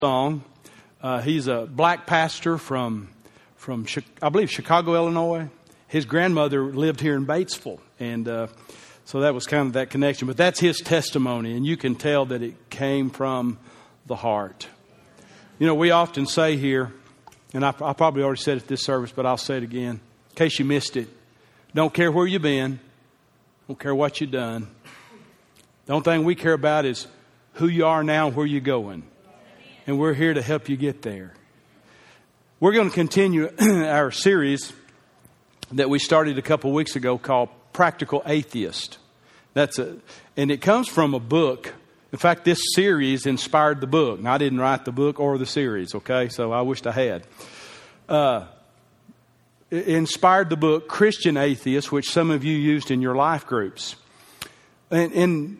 song. He's a black pastor from I believe Chicago, Illinois. His grandmother lived here in Batesville, and so that was kind of that connection. But that's his testimony, and you can tell that it came from the heart. You know, we often say here, and I probably already said it this service, but I'll say it again in case you missed it. Don't care where you've been. Don't care what you've done. The only thing we care about is who you are now and where you're going. And we're here to help you get there. We're going to continue our series that we started a couple weeks ago called Practical Atheist. And it comes from a book. In fact, this series inspired the book. Now, I didn't write the book or the series, okay? So I wished I had. It inspired the book Christian Atheist, which some of you used in your life groups. And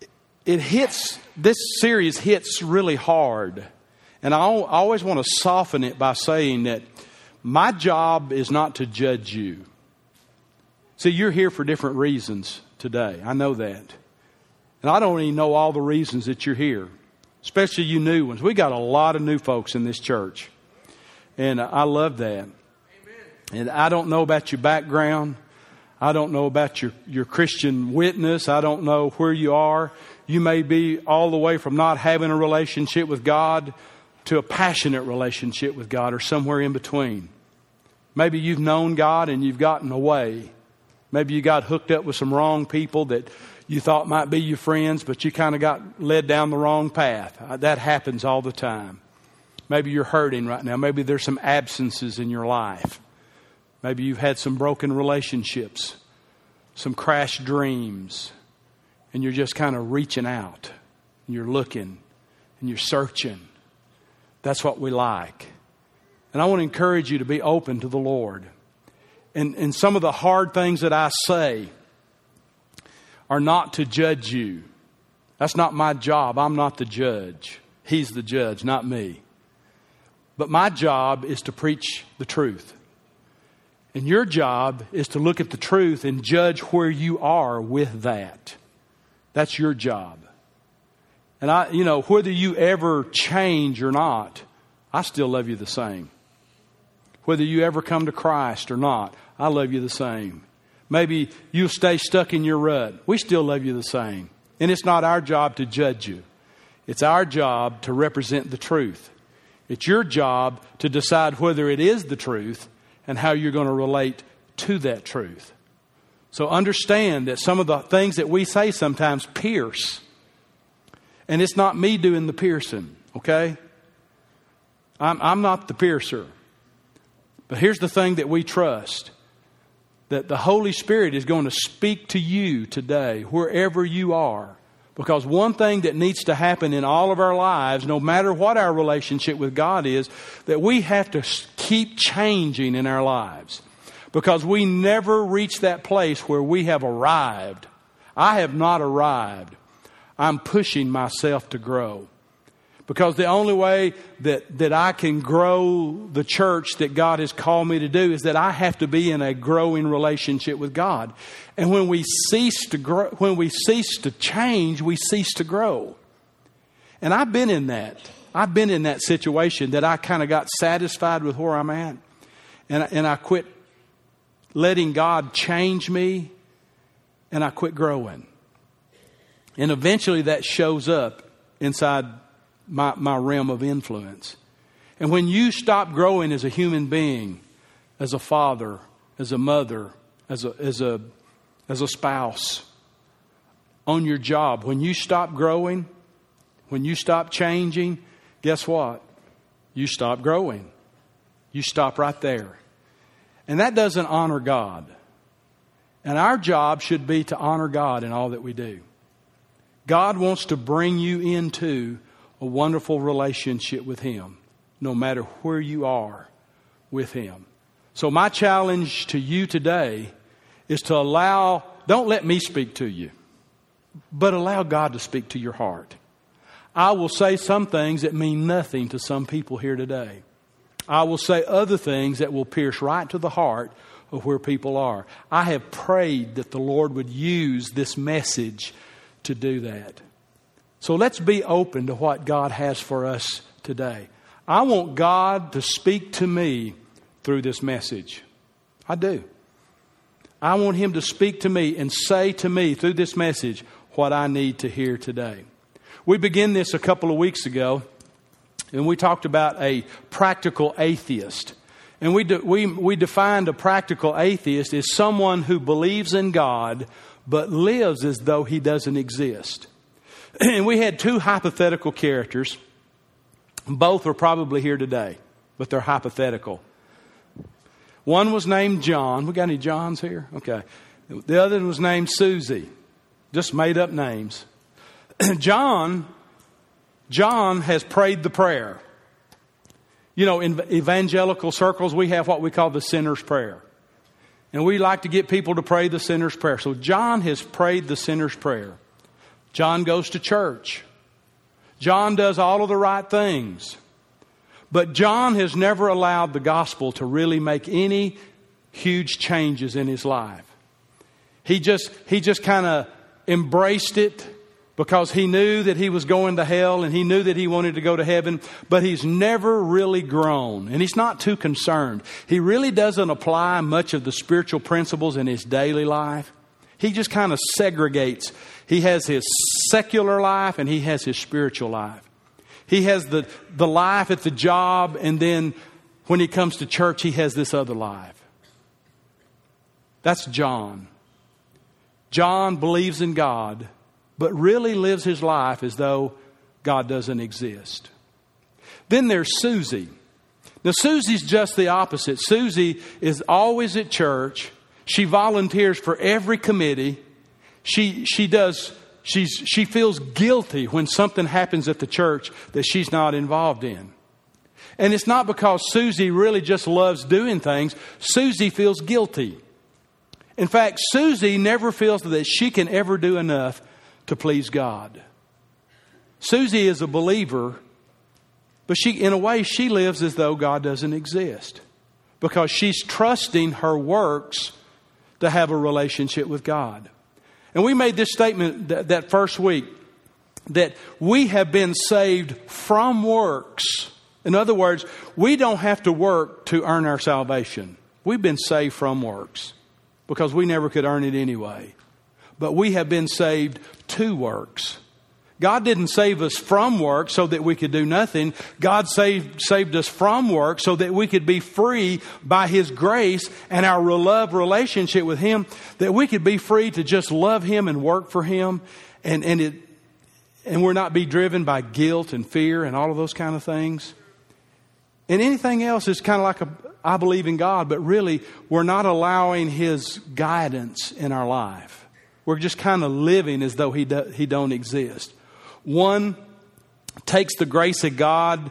this series hits really hard. And I always want to soften it by saying that my job is not to judge you. See, you're here for different reasons today. I know that. And I don't even know all the reasons that you're here, especially you new ones. We got a lot of new folks in this church. And I love that. Amen. And I don't know about your background. I don't know about your Christian witness. I don't know where you are. You may be all the way from not having a relationship with God to a passionate relationship with God, or somewhere in between. Maybe you've known God and you've gotten away. Maybe you got hooked up with some wrong people that you thought might be your friends, but you kind of got led down the wrong path. That happens all the time. Maybe you're hurting right now. Maybe there's some absences in your life. Maybe you've had some broken relationships, some crashed dreams, and you're just kind of reaching out. And you're looking and you're searching. That's what we like. And I want to encourage you to be open to the Lord. And some of the hard things that I say are not to judge you. That's not my job. I'm not the judge. He's the judge, not me. But my job is to preach the truth. And your job is to look at the truth and judge where you are with that. That's your job. And whether you ever change or not, I still love you the same. Whether you ever come to Christ or not, I love you the same. Maybe you'll stay stuck in your rut. We still love you the same. And it's not our job to judge you. It's our job to represent the truth. It's your job to decide whether it is the truth and how you're going to relate to that truth. So understand that some of the things that we say sometimes pierce. And it's not me doing the piercing, okay? I'm not the piercer. But here's the thing that we trust. That the Holy Spirit is going to speak to you today, wherever you are. Because one thing that needs to happen in all of our lives, no matter what our relationship with God is, that we have to keep changing in our lives. Because we never reach that place where we have arrived. I have not arrived. I'm pushing myself to grow. Because the only way that I can grow the church that God has called me to do is that I have to be in a growing relationship with God. And when we cease to grow, when we cease to change, we cease to grow. And I've been in that. I've been in that situation that I kind of got satisfied with where I'm at. And I quit letting God change me. And I quit growing. And eventually that shows up inside my realm of influence. And when you stop growing as a human being, as a father, as a mother, as a spouse, on your job, when you stop growing, when you stop changing, guess what? You stop growing. You stop right there. And that doesn't honor God. And our job should be to honor God in all that we do. God wants to bring you into a wonderful relationship with Him, no matter where you are with Him. So my challenge to you today is to don't let me speak to you, but allow God to speak to your heart. I will say some things that mean nothing to some people here today. I will say other things that will pierce right to the heart of where people are. I have prayed that the Lord would use this message to do that. So let's be open to what God has for us today. I want God to speak to me through this message. I do. I want Him to speak to me and say to me through this message what I need to hear today. We began this a couple of weeks ago, and we talked about a practical atheist. And we defined a practical atheist as someone who believes in God but lives as though He doesn't exist. And we had two hypothetical characters. Both are probably here today, but they're hypothetical. One was named John. We got any Johns here? Okay. The other was named Susie. Just made up names. John has prayed the prayer. You know, in evangelical circles, we have what we call the sinner's prayer. And we like to get people to pray the sinner's prayer. So John has prayed the sinner's prayer. John goes to church. John does all of the right things. But John has never allowed the gospel to really make any huge changes in his life. He just kind of embraced it because he knew that he was going to hell and he knew that he wanted to go to heaven, but he's never really grown, and he's not too concerned. He really doesn't apply much of the spiritual principles in his daily life. He just kind of segregates. He has his secular life and he has his spiritual life. He has the life at the job, and then when he comes to church, he has this other life. That's John. John believes in God, but really lives his life as though God doesn't exist. Then there's Susie. Now, Susie's just the opposite. Susie is always at church. She volunteers for every committee. She feels guilty when something happens at the church that she's not involved in. And it's not because Susie really just loves doing things. Susie feels guilty. In fact, Susie never feels that she can ever do enough to please God. Susie is a believer, but in a way, she lives as though God doesn't exist because she's trusting her works to have a relationship with God. And we made this statement that first week, that we have been saved from works. In other words, we don't have to work to earn our salvation. We've been saved from works because we never could earn it anyway. But we have been saved to works. God didn't save us from work so that we could do nothing. God saved us from work so that we could be free by His grace and our love relationship with Him, that we could be free to just love Him and work for Him, and we're not be driven by guilt and fear and all of those kind of things. And anything else is kind of like I believe in God, but really we're not allowing His guidance in our life. We're just kind of living as though He don't exist. One takes the grace of God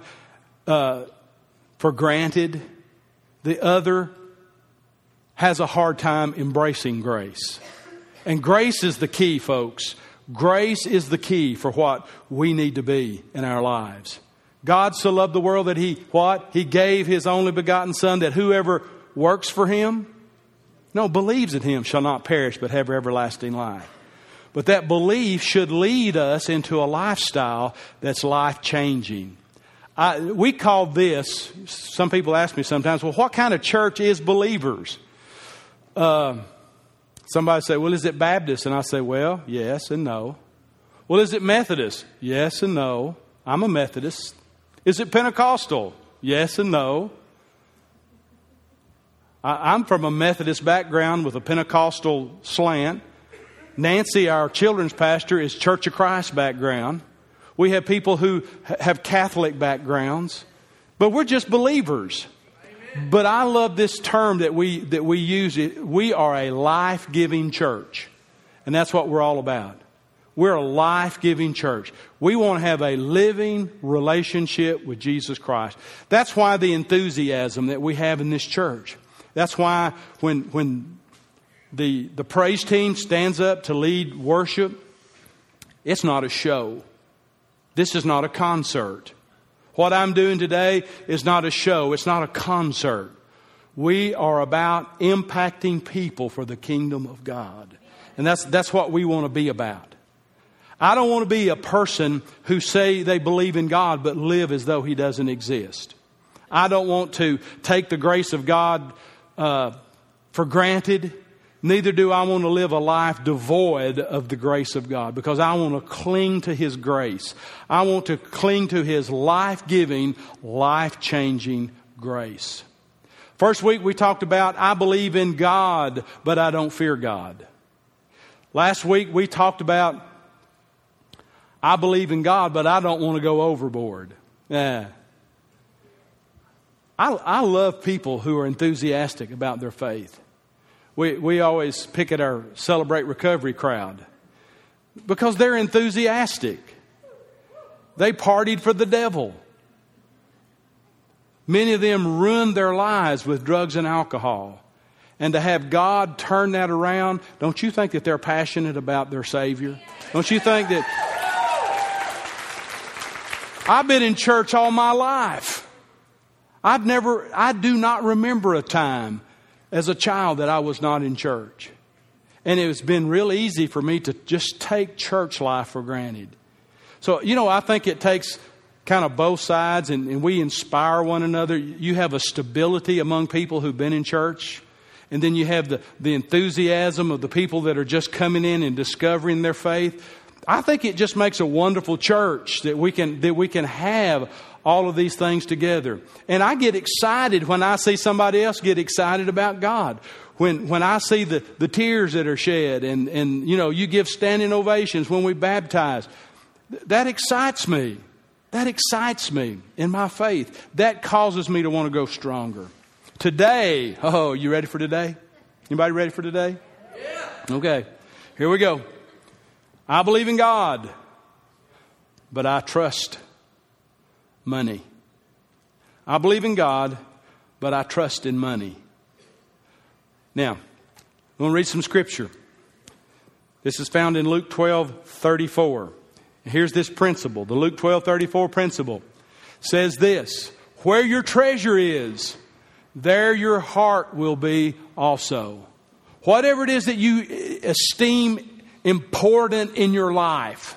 for granted. The other has a hard time embracing grace. And grace is the key, folks. Grace is the key for what we need to be in our lives. God so loved the world that He gave His only begotten Son, that whoever works for Him, believes in Him, shall not perish but have everlasting life. But that belief should lead us into a lifestyle that's life-changing. We call this, some people ask me sometimes, well, what kind of church is Believers? Somebody say, well, is it Baptist? And I say, well, yes and no. Well, is it Methodist? Yes and no. I'm a Methodist. Is it Pentecostal? Yes and no. I'm from a Methodist background with a Pentecostal slant. Nancy, our children's pastor, is Church of Christ background. We have people who have Catholic backgrounds, but we're just believers. Amen. But I love this term that we use. We are a life-giving church, and that's what we're all about. We're a life-giving church. We want to have a living relationship with Jesus Christ. That's why the enthusiasm that we have in this church. That's why when the praise team stands up to lead worship, it's not a show. This is not a concert. What I'm doing today is not a show. It's not a concert. We are about impacting people for the kingdom of God. And that's what we want to be about. I don't want to be a person who say they believe in God but live as though He doesn't exist. I don't want to take the grace of God for granted. Neither do I want to live a life devoid of the grace of God, because I want to cling to His grace. I want to cling to His life-giving, life-changing grace. First week we talked about, I believe in God, but I don't fear God. Last week we talked about, I believe in God, but I don't want to go overboard. I love people who are enthusiastic about their faith. We always pick at our Celebrate Recovery crowd because they're enthusiastic. They partied for the devil. Many of them ruined their lives with drugs and alcohol. And to have God turn that around, don't you think that they're passionate about their Savior? Don't you think that... I've been in church all my life. I do not remember a time as a child that I was not in church. And it's been real easy for me to just take church life for granted. So, I think it takes kind of both sides, and we inspire one another. You have a stability among people who've been in church. And then you have the enthusiasm of the people that are just coming in and discovering their faith. I think it just makes a wonderful church that we can have all of these things together. And I get excited when I see somebody else get excited about God. When I see the tears that are shed and you give standing ovations when we baptize. That excites me. That excites me in my faith. That causes me to want to go stronger. Today, you ready for today? Anybody ready for today? Yeah. Okay, here we go. I believe in God, but I trust money. I believe in God, but I trust in money. Now, I'm going to read some scripture. This is found in Luke 12:34. Here's this principle. The Luke 12:34 principle says this: where your treasure is, there your heart will be also. Whatever it is that you esteem important in your life,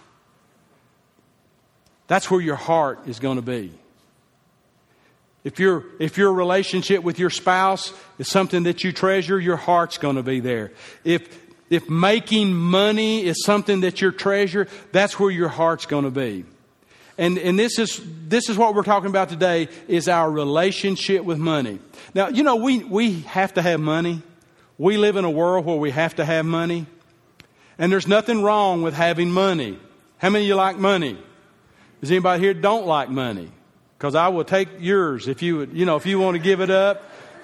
that's where your heart is going to be. If your relationship with your spouse is something that you treasure, your heart's going to be there. If making money is something that you treasure, that's where your heart's going to be. And this is what we're talking about today, is our relationship with money. Now, we have to have money. We live in a world where we have to have money. And there's nothing wrong with having money. How many of you like money? Is anybody here don't like money? Because I will take yours if you want to give it up.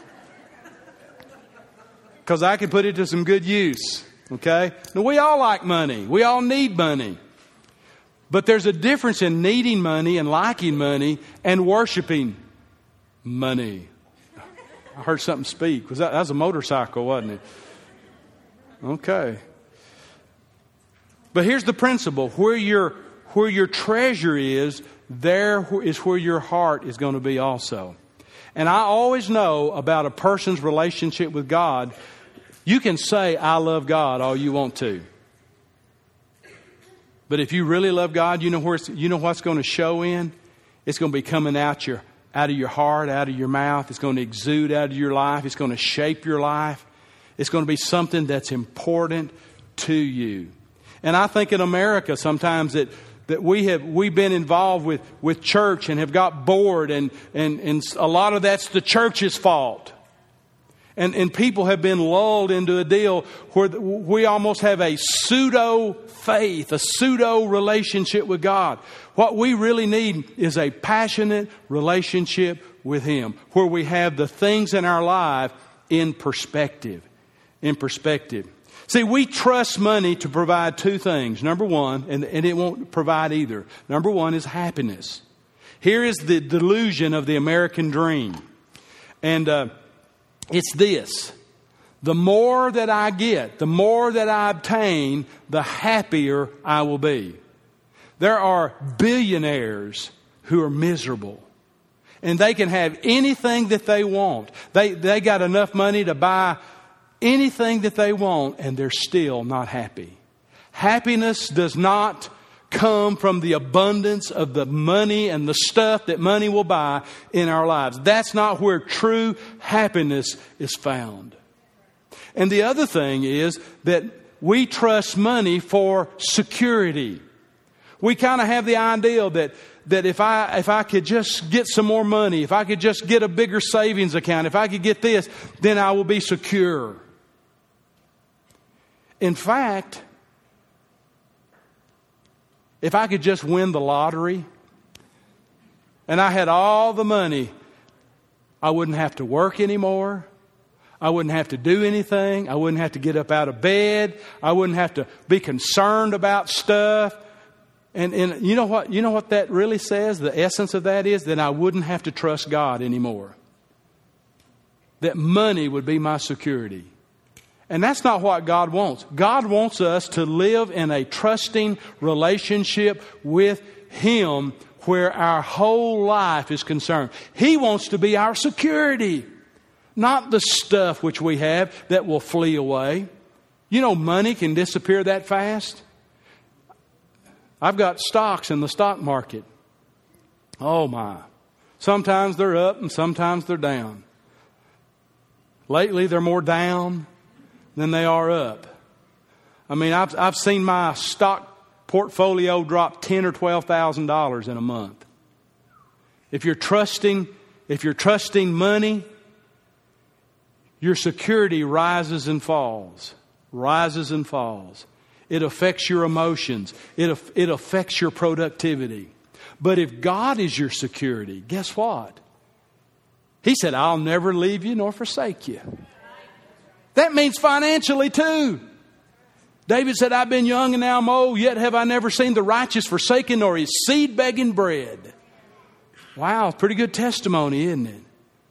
Because I can put it to some good use. Okay? Now, we all like money. We all need money. But there's a difference in needing money and liking money and worshiping money. I heard something speak. That was a motorcycle, wasn't it? Okay. But here's the principle. Where your treasure is, there is where your heart is going to be also. And I always know about a person's relationship with God. You can say, I love God, all you want to. But if you really love God, you know what's going to show in? It's going to be coming out of your heart, out of your mouth. It's going to exude out of your life. It's going to shape your life. It's going to be something that's important to you. And I think in America sometimes that we've been involved with church and have got bored, and a lot of that's the church's fault. And people have been lulled into a deal where we almost have a pseudo faith, a pseudo relationship with God. What we really need is a passionate relationship with Him, where we have the things in our life in perspective. See, we trust money to provide two things. Number one, and it won't provide either. Number one is happiness. Here is the delusion of the American dream. And it's this: the more that I get, the more that I obtain, the happier I will be. There are billionaires who are miserable. And they can have anything that they want. They got enough money to buy anything that they want, and they're still not happy. Happiness does not come from the abundance of the money and the stuff that money will buy in our lives. That's not where true happiness is found. And the other thing is that we trust money for security. We kind of have the idea that if I could just get some more money, if I could just get a bigger savings account, if I could get this, then I will be secure. In fact, if I could just win the lottery and I had all the money, I wouldn't have to work anymore. I wouldn't have to do anything. I wouldn't have to get up out of bed. I wouldn't have to be concerned about stuff. And you know what that really says? The essence of that is that I wouldn't have to trust God anymore. That money would be my security. And that's not what God wants. God wants us to live in a trusting relationship with Him where our whole life is concerned. He wants to be our security, not the stuff which we have that will flee away. You know, money can disappear that fast. I've got stocks in the stock market. Oh my. Sometimes they're up and sometimes they're down. Lately they're more down than they are up. I mean, I've seen my stock portfolio drop $10,000 or $12,000 in a month. If you're trusting money, your security rises and falls. Rises and falls. It affects your emotions. It affects your productivity. But if God is your security, guess what? He said, I'll never leave you nor forsake you. That means financially too. David said, I've been young and now I'm old, yet have I never seen the righteous forsaken nor his seed begging bread. Wow, pretty good testimony, isn't it?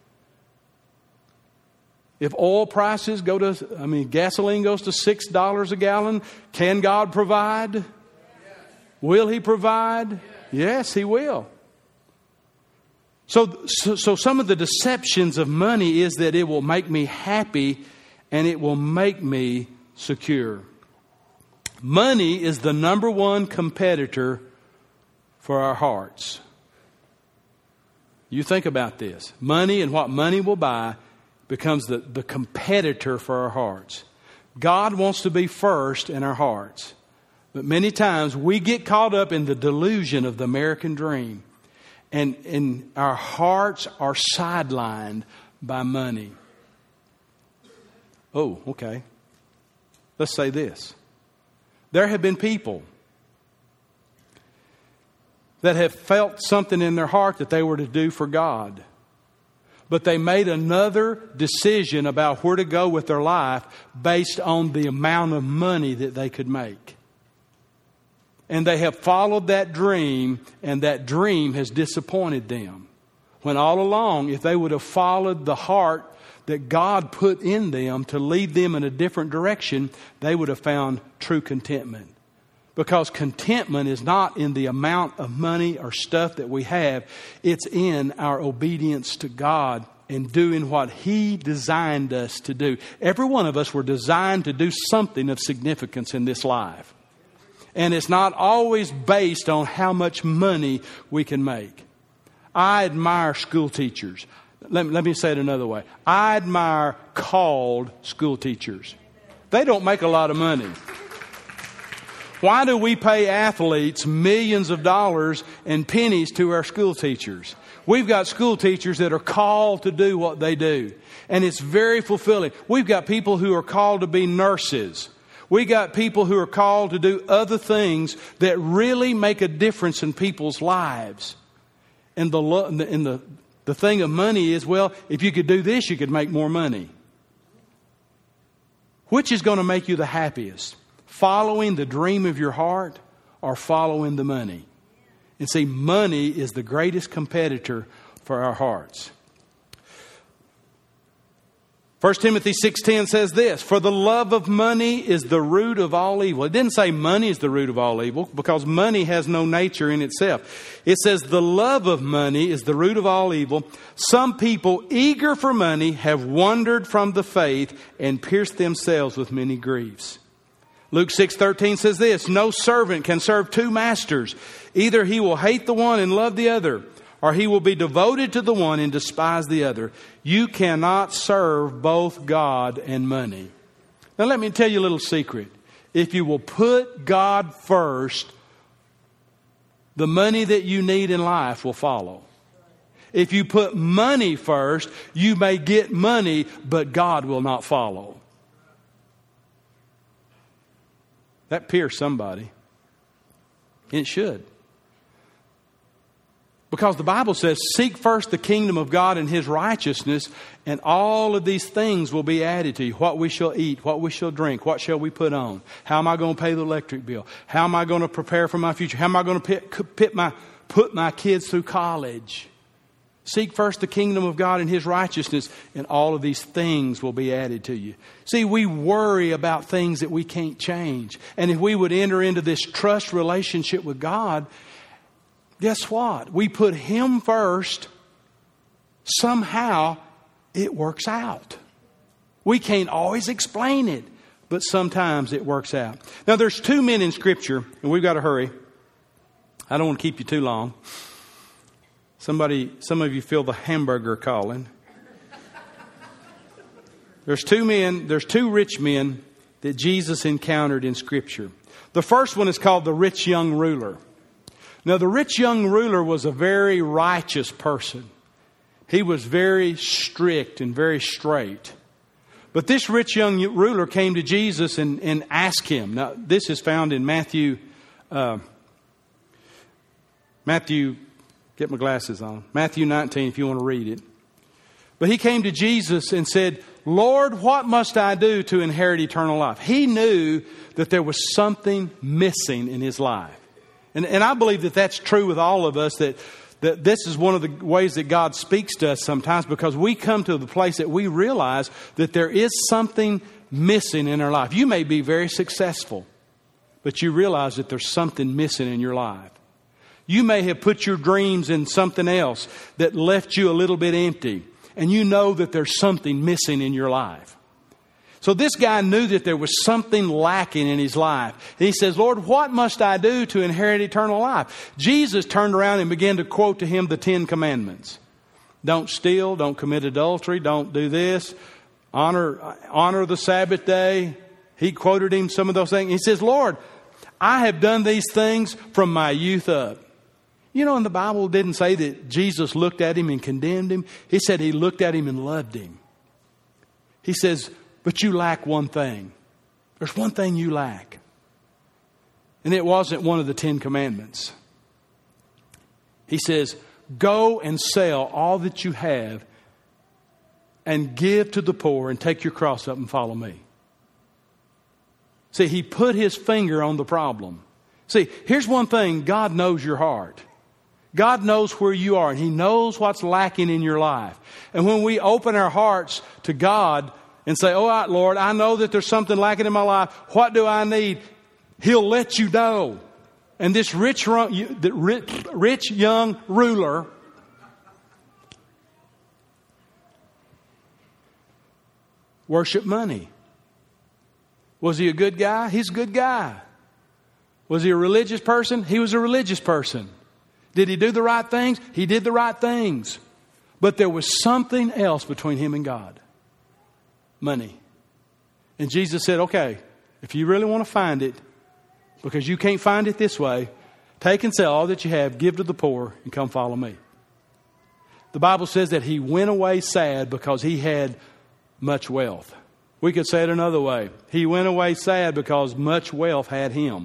If oil prices gasoline goes to $6 a gallon, can God provide? Yes. Will He provide? Yes, He will. So some of the deceptions of money is that it will make me happy and it will make me secure. Money is the number one competitor for our hearts. You think about this. Money and what money will buy becomes the competitor for our hearts. God wants to be first in our hearts. But many times we get caught up in the delusion of the American dream. And our hearts are sidelined by money. Oh, okay. Let's say this. There have been people that have felt something in their heart that they were to do for God. But they made another decision about where to go with their life based on the amount of money that they could make. And they have followed that dream, and that dream has disappointed them. When all along, if they would have followed the heart that God put in them to lead them in a different direction, they would have found true contentment. Because contentment is not in the amount of money or stuff that we have. It's in our obedience to God and doing what He designed us to do. Every one of us were designed to do something of significance in this life. And it's not always based on how much money we can make. I admire school teachers. Let me say it another way. I admire called school teachers. They don't make a lot of money. Why do we pay athletes millions of dollars and pennies to our school teachers? We've got school teachers that are called to do what they do. And it's very fulfilling. We've got people who are called to be nurses. We got people who are called to do other things that really make a difference in people's lives. And the thing of money is, well, if you could do this, you could make more money. Which is going to make you the happiest? Following the dream of your heart or following the money? And see, money is the greatest competitor for our hearts. 1 Timothy 6:10 says this, for the love of money is the root of all evil. It didn't say money is the root of all evil because money has no nature in itself. It says the love of money is the root of all evil. Some people eager for money have wandered from the faith and pierced themselves with many griefs. Luke 6:13 says this, no servant can serve two masters. Either he will hate the one and love the other, or he will be devoted to the one and despise the other. You cannot serve both God and money. Now let me tell you a little secret. If you will put God first, the money that you need in life will follow. If you put money first, you may get money, but God will not follow. That pierced somebody. It should. Because the Bible says, seek first the kingdom of God and His righteousness, and all of these things will be added to you. What we shall eat, what we shall drink, what shall we put on? How am I going to pay the electric bill? How am I going to prepare for my future? How am I going to put my kids through college? Seek first the kingdom of God and His righteousness, and all of these things will be added to you. See, we worry about things that we can't change. And if we would enter into this trust relationship with God, guess what? We put Him first. Somehow it works out. We can't always explain it, but sometimes it works out. Now there's two men in Scripture, and we've got to hurry. I don't want to keep you too long. Some of you feel the hamburger calling. There's two rich men that Jesus encountered in Scripture. The first one is called the rich young ruler. Now, the rich young ruler was a very righteous person. He was very strict and very straight. But this rich young ruler came to Jesus and asked Him. Now, this is found in Matthew, get my glasses on. Matthew 19, if you want to read it. But he came to Jesus and said, Lord, what must I do to inherit eternal life? He knew that there was something missing in his life. And I believe that that's true with all of us, that this is one of the ways that God speaks to us sometimes, because we come to the place that we realize that there is something missing in our life. You may be very successful, but you realize that there's something missing in your life. You may have put your dreams in something else that left you a little bit empty, and you know that there's something missing in your life. So this guy knew that there was something lacking in his life. And he says, Lord, what must I do to inherit eternal life? Jesus turned around and began to quote to him the 10 commandments. Don't steal, don't commit adultery, don't do this, honor the Sabbath day. He quoted him some of those things. He says, Lord, I have done these things from my youth up. You know, in the Bible, it didn't say that Jesus looked at him and condemned him. He said He looked at him and loved him. He says, but you lack one thing. There's one thing you lack. And it wasn't one of the 10 commandments. He says, go and sell all that you have and give to the poor and take your cross up and follow me. See, he put his finger on the problem. See, here's one thing. God knows your heart. God knows where you are, and He knows what's lacking in your life. And when we open our hearts to God and say, all right, Lord, I know that there's something lacking in my life. What do I need? He'll let you know. And this rich young ruler worshiped money. Was he a good guy? He's a good guy. Was he a religious person? He was a religious person. Did he do the right things? He did the right things. But there was something else between him and God. Money. And Jesus said, okay, if you really want to find it, because you can't find it this way, take and sell all that you have, give to the poor, and come follow me. The Bible says that he went away sad because he had much wealth. We could say it another way. He went away sad because much wealth had him.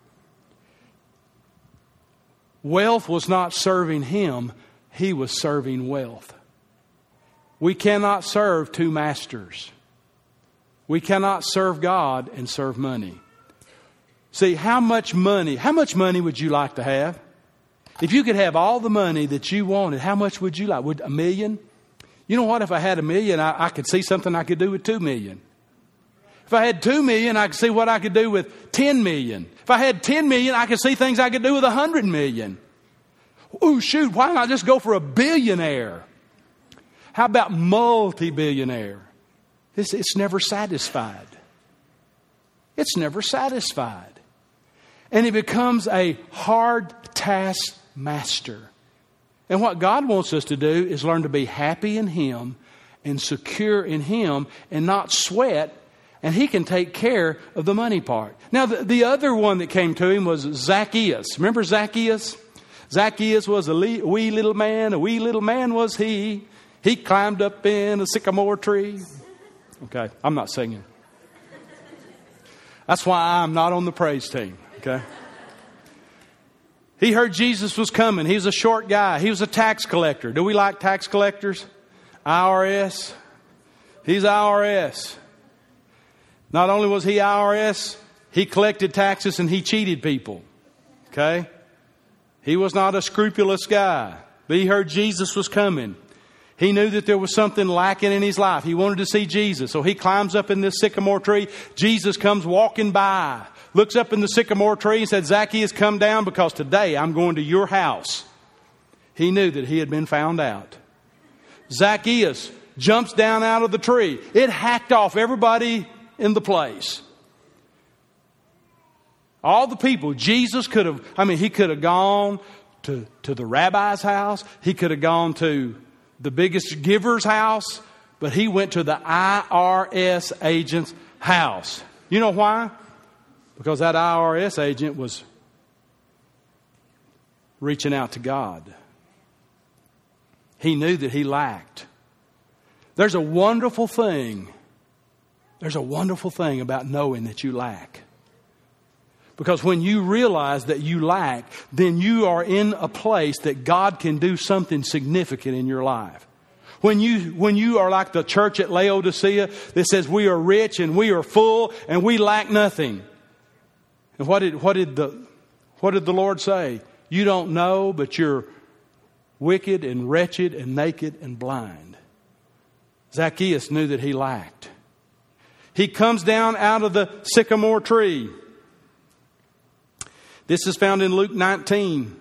Wealth was not serving him. He was serving wealth. We cannot serve two masters. We cannot serve God and serve money. See, how much money would you like to have? If you could have all the money that you wanted, how much would you like? Would $1 million? You know what? If I had $1 million, I could see something I could do with $2 million. If I had $2 million, I could see what I could do with $10 million. If I had $10 million, I could see things I could do with $100 million. Ooh, shoot, why not just go for a billionaire? How about multi-billionaire? It's never satisfied. It's never satisfied. And it becomes a hard task master. And what God wants us to do is learn to be happy in Him and secure in Him and not sweat. And He can take care of the money part. Now, the other one that came to Him was Zacchaeus. Remember Zacchaeus? Zacchaeus was a wee little man. A wee little man was he. He climbed up in a sycamore tree. Okay, I'm not singing. That's why I'm not on the praise team. Okay. He heard Jesus was coming. He was a short guy. He was a tax collector. Do we like tax collectors? IRS. He's IRS. Not only was he IRS, he collected taxes and he cheated people. Okay? He was not a scrupulous guy. But he heard Jesus was coming. He knew that there was something lacking in his life. He wanted to see Jesus. So he climbs up in this sycamore tree. Jesus comes walking by, looks up in the sycamore tree and said, Zacchaeus, come down because today I'm going to your house. He knew that he had been found out. Zacchaeus jumps down out of the tree. It hacked off everybody in the place. All the people. Jesus could have, he could have gone to the rabbi's house. He could have gone to the biggest giver's house. But he went to the IRS agent's house. You know why? Because that IRS agent was reaching out to God. He knew that he lacked. There's a wonderful thing about knowing that you lack. Because when you realize that you lack, then you are in a place that God can do something significant in your life. When you are like the church at Laodicea that says we are rich and we are full and we lack nothing. And what did the Lord say? You don't know, but you're wicked and wretched and naked and blind. Zacchaeus knew that he lacked. He comes down out of the sycamore tree. This is found in Luke 19.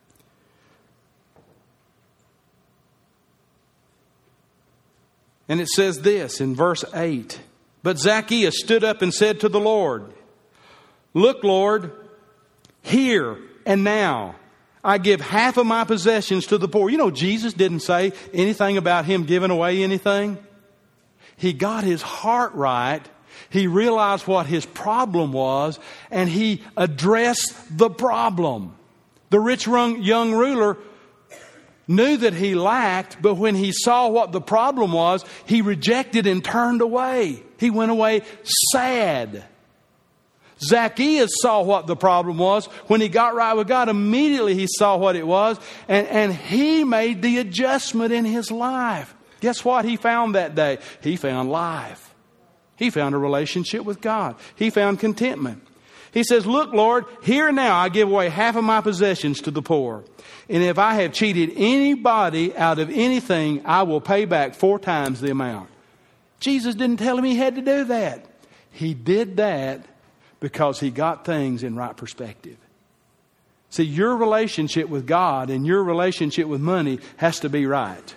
And it says this in verse 8. But Zacchaeus stood up and said to the Lord, Look, Lord, here and now I give half of my possessions to the poor. You know, Jesus didn't say anything about him giving away anything. He got his heart right. He realized what his problem was, and he addressed the problem. The rich young ruler knew that he lacked, but when he saw what the problem was, he rejected and turned away. He went away sad. Zacchaeus saw what the problem was. When he got right with God, immediately he saw what it was, and he made the adjustment in his life. Guess what he found that day? He found life. He found a relationship with God. He found contentment. He says, Look, Lord, here now I give away half of my possessions to the poor. And if I have cheated anybody out of anything, I will pay back 4 times the amount. Jesus didn't tell him he had to do that. He did that because he got things in right perspective. See, your relationship with God and your relationship with money has to be right.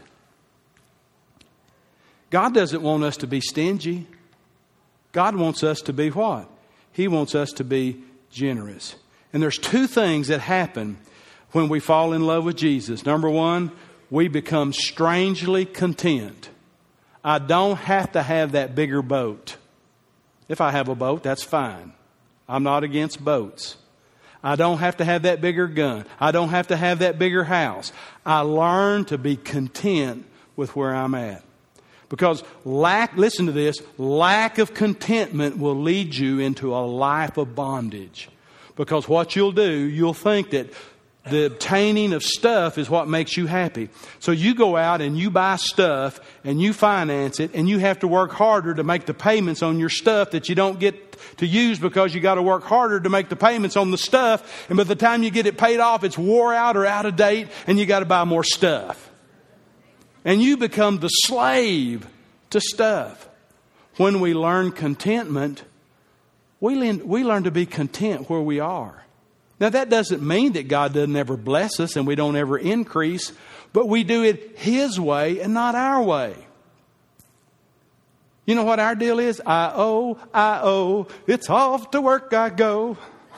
God doesn't want us to be stingy. God wants us to be what? He wants us to be generous. And there's 2 things that happen when we fall in love with Jesus. Number 1, we become strangely content. I don't have to have that bigger boat. If I have a boat, that's fine. I'm not against boats. I don't have to have that bigger gun. I don't have to have that bigger house. I learn to be content with where I'm at. Because listen to this, lack of contentment will lead you into a life of bondage. Because what you'll do, you'll think that the obtaining of stuff is what makes you happy. So you go out and you buy stuff and you finance it, and you have to work harder to make the payments on your stuff that you don't get to use because you got to work harder to make the payments on the stuff. And by the time you get it paid off, it's wore out or out of date, and you got to buy more stuff. And you become the slave to stuff. When we learn contentment, we learn to be content where we are. Now, that doesn't mean that God doesn't ever bless us and we don't ever increase, but we do it His way and not our way. You know what our deal is? I owe, it's off to work I go.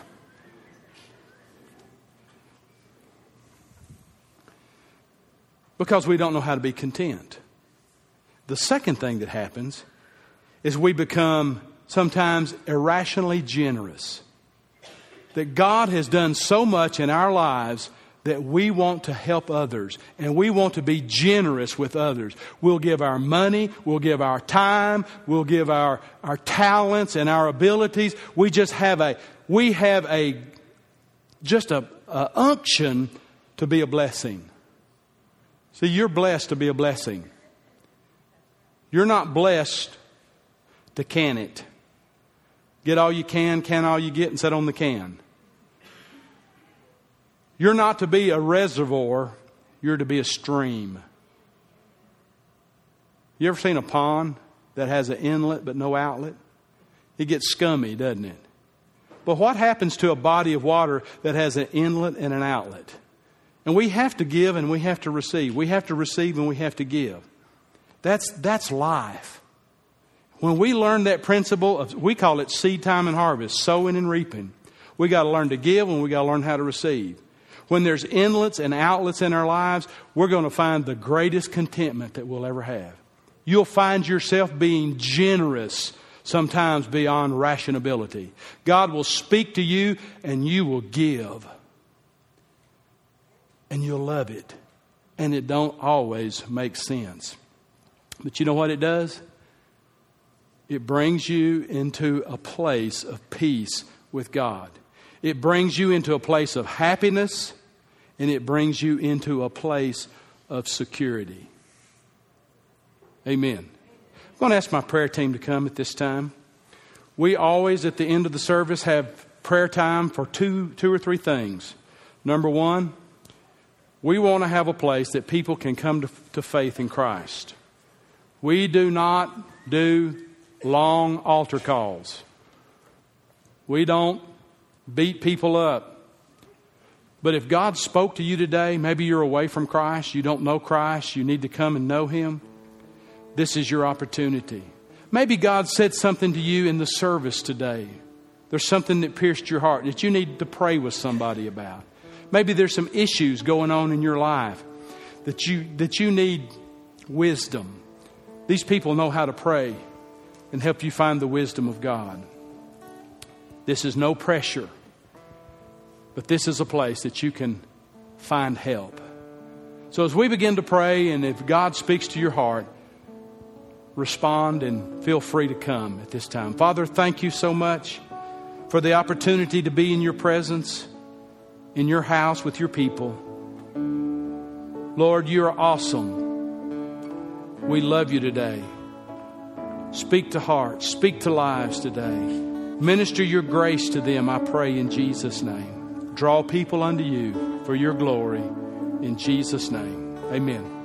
Because we don't know how to be content. The second thing that happens is we become sometimes irrationally generous. That God has done so much in our lives that we want to help others and we want to be generous with others. We'll give our money, we'll give our time, we'll give our talents and our abilities. We just have a unction to be a blessing. See, you're blessed to be a blessing. You're not blessed to can it. Get all you can all you get, and sit on the can. You're not to be a reservoir, you're to be a stream. You ever seen a pond that has an inlet but no outlet? It gets scummy, doesn't it? But what happens to a body of water that has an inlet and an outlet? And we have to give and we have to receive. We have to receive and we have to give. That's life. When we learn that principle we call it seed time and harvest, sowing and reaping. We got to learn to give and we got to learn how to receive. When there's inlets and outlets in our lives, we're going to find the greatest contentment that we'll ever have. You'll find yourself being generous, sometimes beyond rationability. God will speak to you and you will give. And you'll love it. And it don't always make sense. But you know what it does? It brings you into a place of peace with God. It brings you into a place of happiness, and it brings you into a place of security. Amen. I'm going to ask my prayer team to come at this time. We always, at the end of the service, have prayer time for two or three things. Number one, we want to have a place that people can come to faith in Christ. We do not do long altar calls. We don't beat people up. But if God spoke to you today, maybe you're away from Christ, you don't know Christ, you need to come and know Him, this is your opportunity. Maybe God said something to you in the service today. There's something that pierced your heart that you need to pray with somebody about. Maybe there's some issues going on in your life that you need wisdom. These people know how to pray and help you find the wisdom of God. This is no pressure, but this is a place that you can find help. So as we begin to pray, and if God speaks to your heart, respond and feel free to come at this time. Father, thank you so much for the opportunity to be in your presence, in your house with your people. Lord, you are awesome. We love you today. Speak to hearts, speak to lives today. Minister your grace to them, I pray in Jesus' name. Draw people unto you for your glory in Jesus' name. Amen.